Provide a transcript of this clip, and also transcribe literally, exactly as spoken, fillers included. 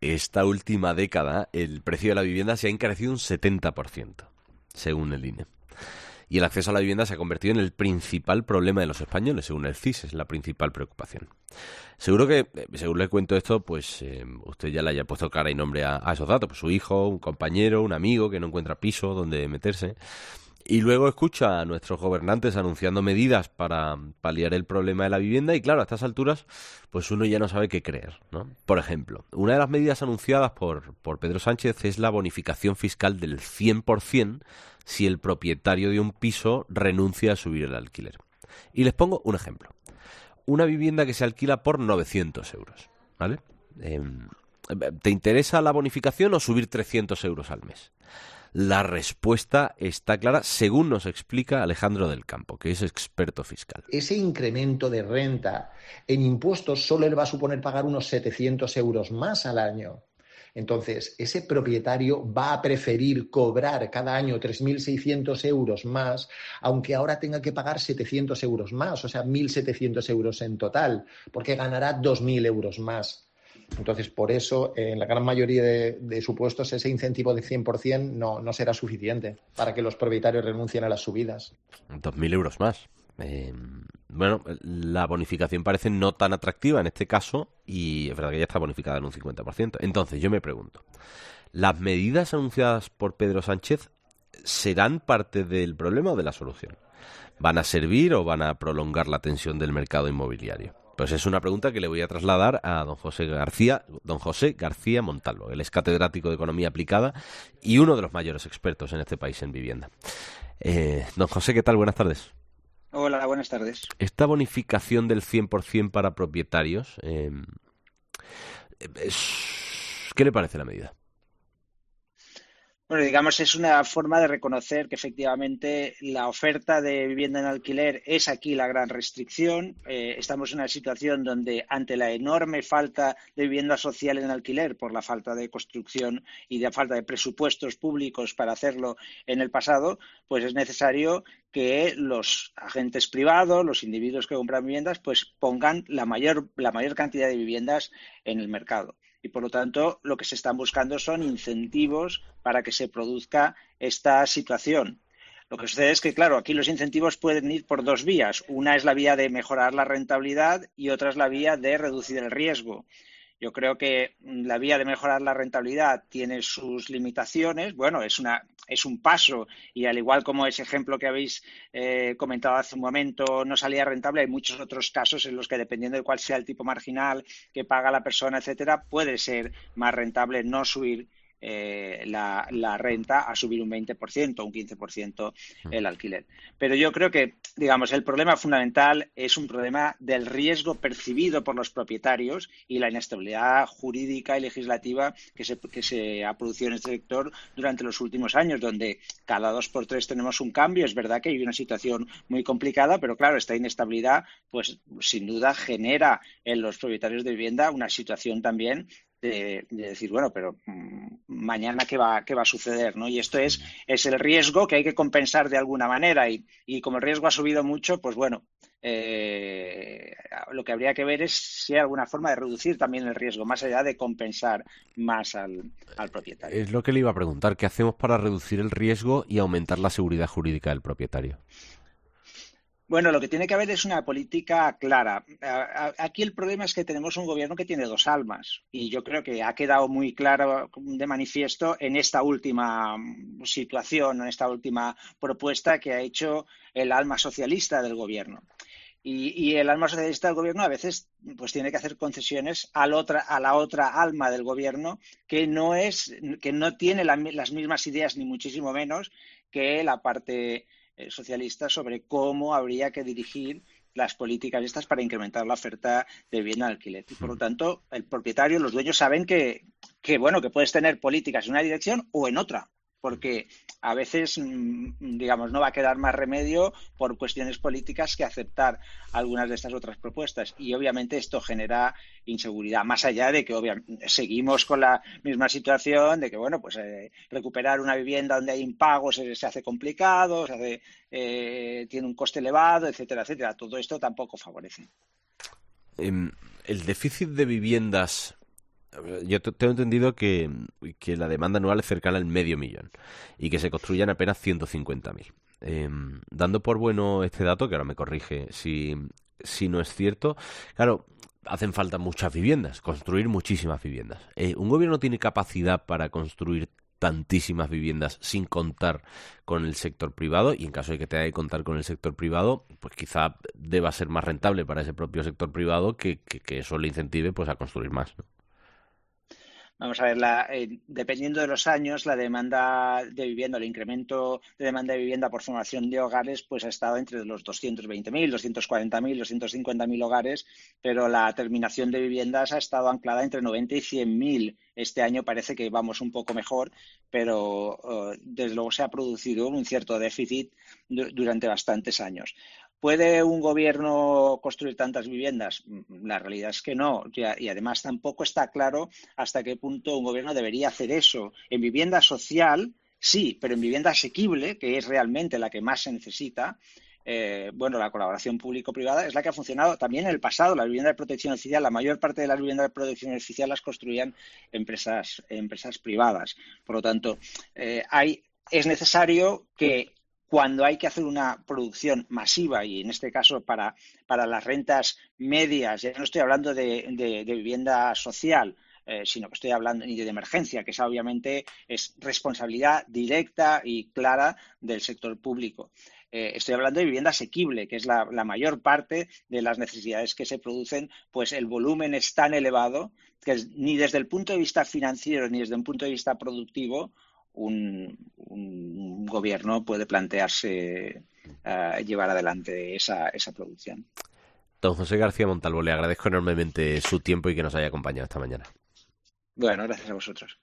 esta última década el precio de la vivienda se ha encarecido un setenta por ciento, según el I N E. Y el acceso a la vivienda se ha convertido en el principal problema de los españoles, según el C I S, es la principal preocupación. Seguro que, según le cuento esto, pues eh, usted ya le haya puesto cara y nombre a, a esos datos, pues su hijo, un compañero, un amigo que no encuentra piso donde meterse. Y luego escucha a nuestros gobernantes anunciando medidas para paliar el problema de la vivienda y claro, a estas alturas pues uno ya no sabe qué creer, ¿no? Por ejemplo, una de las medidas anunciadas por, por Pedro Sánchez es la bonificación fiscal del cien por ciento si el propietario de un piso renuncia a subir el alquiler. Y les pongo un ejemplo. Una vivienda que se alquila por novecientos euros, ¿vale? Eh, ¿Te interesa la bonificación o subir trescientos euros al mes? La respuesta está clara, según nos explica Alejandro del Campo, que es experto fiscal. Ese incremento de renta en impuestos solo le va a suponer pagar unos setecientos euros más al año. Entonces, ese propietario va a preferir cobrar cada año tres mil seiscientos euros más, aunque ahora tenga que pagar setecientos euros más, o sea, mil setecientos euros en total, porque ganará dos mil euros más. Entonces, por eso, en la gran mayoría de, de supuestos, ese incentivo de cien por ciento no, no será suficiente para que los propietarios renuncien a las subidas. dos mil euros más. Eh, bueno, la bonificación parece no tan atractiva en este caso y es verdad que ya está bonificada en un cincuenta por ciento. Entonces, yo me pregunto, ¿las medidas anunciadas por Pedro Sánchez serán parte del problema o de la solución? ¿Van a servir o van a prolongar la tensión del mercado inmobiliario? Pues es una pregunta que le voy a trasladar a don José García, don José García Montalvo. Él es catedrático de Economía Aplicada y uno de los mayores expertos en este país en vivienda. Eh, don José, ¿qué tal? Buenas tardes. Hola, buenas tardes. Esta bonificación del cien por ciento para propietarios, eh, es, ¿qué le parece la medida? Bueno, digamos, es una forma de reconocer que efectivamente la oferta de vivienda en alquiler es aquí la gran restricción. Eh, estamos en una situación donde, ante la enorme falta de vivienda social en alquiler por la falta de construcción y la falta de presupuestos públicos para hacerlo en el pasado, pues es necesario que los agentes privados, los individuos que compran viviendas, pues pongan la mayor, la mayor cantidad de viviendas en el mercado. Y, por lo tanto, lo que se están buscando son incentivos para que se produzca esta situación. Lo que sucede es que, claro, aquí los incentivos pueden ir por dos vías. Una es la vía de mejorar la rentabilidad y otra es la vía de reducir el riesgo. Yo creo que la vía de mejorar la rentabilidad tiene sus limitaciones. Bueno, es una es un paso y al igual como ese ejemplo que habéis eh, comentado hace un momento no salía rentable, hay muchos otros casos en los que dependiendo de cuál sea el tipo marginal que paga la persona, etcétera, puede ser más rentable no subir Eh, la, la renta a subir un veinte por ciento o un quince por ciento el alquiler. Pero yo creo que, digamos, el problema fundamental es un problema del riesgo percibido por los propietarios y la inestabilidad jurídica y legislativa que se, que se ha producido en este sector durante los últimos años, donde cada dos por tres tenemos un cambio. Es verdad que hay una situación muy complicada, pero claro, esta inestabilidad, pues sin duda genera en los propietarios de vivienda una situación también De, de decir, bueno, pero mmm, mañana qué va, qué va a suceder, ¿no? Y esto es, es el riesgo que hay que compensar de alguna manera y, y como el riesgo ha subido mucho, pues bueno, eh, lo que habría que ver es si hay alguna forma de reducir también el riesgo, más allá de compensar más al, al propietario. Es lo que le iba a preguntar, ¿qué hacemos para reducir el riesgo y aumentar la seguridad jurídica del propietario? Bueno, lo que tiene que haber es una política clara. Aquí el problema es que tenemos un gobierno que tiene dos almas y yo creo que ha quedado muy claro de manifiesto en esta última situación, en esta última propuesta que ha hecho el alma socialista del gobierno. Y, y el alma socialista del gobierno a veces pues tiene que hacer concesiones a la otra, a la otra alma del gobierno que no es, que no tiene la, las mismas ideas ni muchísimo menos que la parte socialista sobre cómo habría que dirigir las políticas estas para incrementar la oferta de vivienda en alquiler. Y por lo tanto, el propietario, los dueños saben que, que, bueno, que puedes tener políticas en una dirección o en otra, porque a veces, digamos, no va a quedar más remedio por cuestiones políticas que aceptar algunas de estas otras propuestas. Y obviamente esto genera inseguridad, más allá de que obviamente seguimos con la misma situación de que, bueno, pues eh, recuperar una vivienda donde hay impagos se, se hace complicado, se hace, eh, tiene un coste elevado, etcétera, etcétera. Todo esto tampoco favorece. El déficit de viviendas Yo te- tengo entendido que, que la demanda anual es cercana al medio millón y que se construyan apenas ciento cincuenta mil. Eh, dando por bueno este dato, que ahora me corrige si, si no es cierto, claro, hacen falta muchas viviendas, construir muchísimas viviendas. Eh, ¿un gobierno tiene capacidad para construir tantísimas viviendas sin contar con el sector privado? Y en caso de que tenga que contar con el sector privado, pues quizá deba ser más rentable para ese propio sector privado que, que, que eso le incentive pues a construir más, ¿no? Vamos a ver, la, eh, dependiendo de los años, la demanda de vivienda, el incremento de demanda de vivienda por formación de hogares, pues ha estado entre los doscientos veinte mil, doscientos cuarenta mil, doscientos cincuenta mil hogares, pero la terminación de viviendas ha estado anclada entre noventa y cien mil. Este año parece que vamos un poco mejor, pero uh, desde luego se ha producido un cierto déficit du- durante bastantes años. ¿Puede un gobierno construir tantas viviendas? La realidad es que no. Y además tampoco está claro hasta qué punto un gobierno debería hacer eso. En vivienda social, sí, pero en vivienda asequible, que es realmente la que más se necesita, eh, bueno, la colaboración público-privada es la que ha funcionado también en el pasado. La vivienda de protección oficial, la mayor parte de las viviendas de protección oficial las construían empresas, empresas privadas. Por lo tanto, eh, hay, es necesario que cuando hay que hacer una producción masiva, y en este caso para, para las rentas medias, ya no estoy hablando de, de, de vivienda social, eh, sino que estoy hablando de emergencia, que esa obviamente es responsabilidad directa y clara del sector público. Eh, estoy hablando de vivienda asequible, que es la, la mayor parte de las necesidades que se producen, pues el volumen es tan elevado que ni desde el punto de vista financiero ni desde un punto de vista productivo Un, un gobierno puede plantearse uh, llevar adelante esa, esa producción. Don José García Montalvo, le agradezco enormemente su tiempo y que nos haya acompañado esta mañana. Bueno, gracias a vosotros.